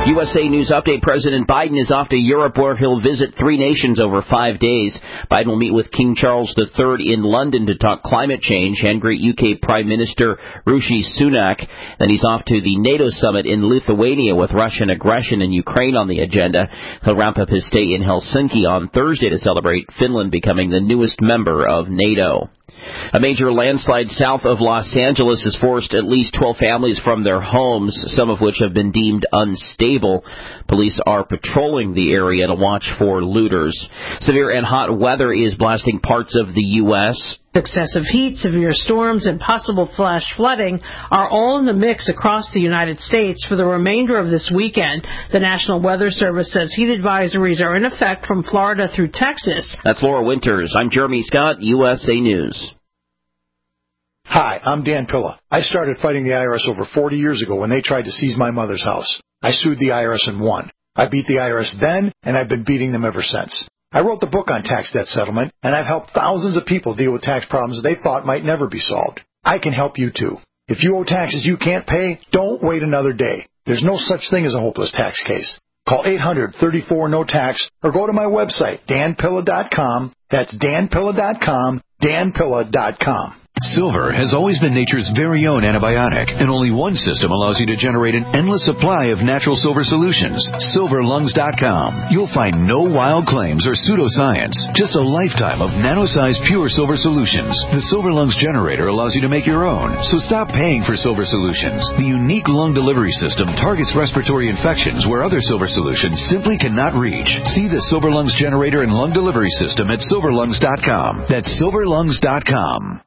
USA News Update. President Biden is off to Europe where he'll visit 3 nations over 5 days. Biden will meet with King Charles III in London to talk climate change and greet UK Prime Minister Rishi Sunak. Then he's off to the NATO summit in Lithuania with Russian aggression in Ukraine on the agenda. He'll wrap up his stay in Helsinki on Thursday to celebrate Finland becoming the newest member of NATO. A major landslide south of Los Angeles has forced at least 12 families from their homes, some of which have been deemed unstable. Police are patrolling the area to watch for looters. Severe and hot weather is blasting parts of the U.S. Excessive heat, severe storms, and possible flash flooding are all in the mix across the United States for the remainder of this weekend. The National Weather Service says heat advisories are in effect from Florida through Texas. That's Laura Winters. I'm Jeremy Scott, USA News. Hi, I'm Dan Pilla. I started fighting the IRS over 40 years ago when they tried to seize my mother's house. I sued the IRS and won. I beat the IRS then, and I've been beating them ever since. I wrote the book on tax debt settlement, and I've helped thousands of people deal with tax problems they thought might never be solved. I can help you, too. If you owe taxes you can't pay, don't wait another day. There's no such thing as a hopeless tax case. Call 800-34-NO-TAX or go to my website, danpilla.com. That's danpilla.com, danpilla.com. Silver has always been nature's very own antibiotic, and only one system allows you to generate an endless supply of natural silver solutions. SilverLungs.com. You'll find no wild claims or pseudoscience, just a lifetime of nano-sized pure silver solutions. The Silver Lungs generator allows you to make your own, so stop paying for silver solutions. The unique lung delivery system targets respiratory infections where other silver solutions simply cannot reach. See the Silver Lungs generator and lung delivery system at SilverLungs.com. That's SilverLungs.com.